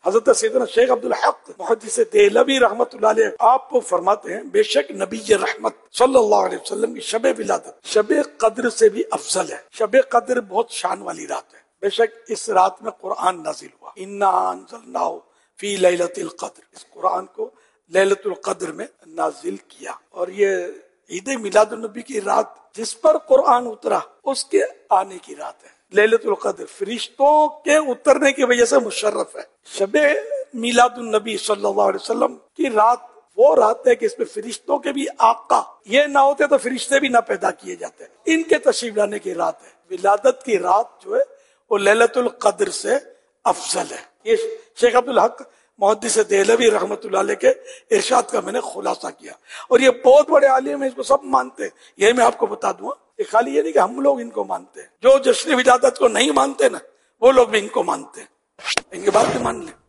حضرت سیدنا شیخ عبدالحق محدث دہلوی رحمۃ اللہ علیہ آپ فرماتے ہیں بے شک نبی رحمت صلی اللہ علیہ وسلم کی شب ولادت شب قدر سے بھی افضل ہے. شب قدر بہت شان والی رات ہے. بے شک اس رات میں قرآن نازل ہوا. انا انزلناہ فی لیلۃ القدر. اس قرآن کو لیلۃ القدر میں نازل کیا. اور یہ عید میلاد النبی کی رات جس پر قرآن اترا اس کے آنے کی رات ہے. لیلۃ القدر فرشتوں کے اترنے کی وجہ سے مشرف ہے. شب میلاد النبی صلی اللہ علیہ وسلم کی رات وہ رات ہے کہ اس میں فرشتوں کے بھی آقا یہ نہ ہوتے تو فرشتے بھی نہ پیدا کیے جاتے. ان کے تشریف لانے کی رات ہے. ولادت کی رات جو ہے وہ لیلۃ القدر سے افضل ہے. یہ شیخ عبدالحق محدث دہلوی رحمۃ اللہ علیہ کے ارشاد کا میں نے خلاصہ کیا. اور یہ بہت بڑے عالم ہیں, اس کو سب مانتے ہیں. یہ میں آپ کو بتا دوں, یہ خالی یہ نہیں کہ ہم لوگ ان کو مانتے ہیں. جو جشن ولادت کو نہیں مانتے نا وہ لوگ بھی ان کو مانتے ہیں. ان کے بات بھی مان لیں.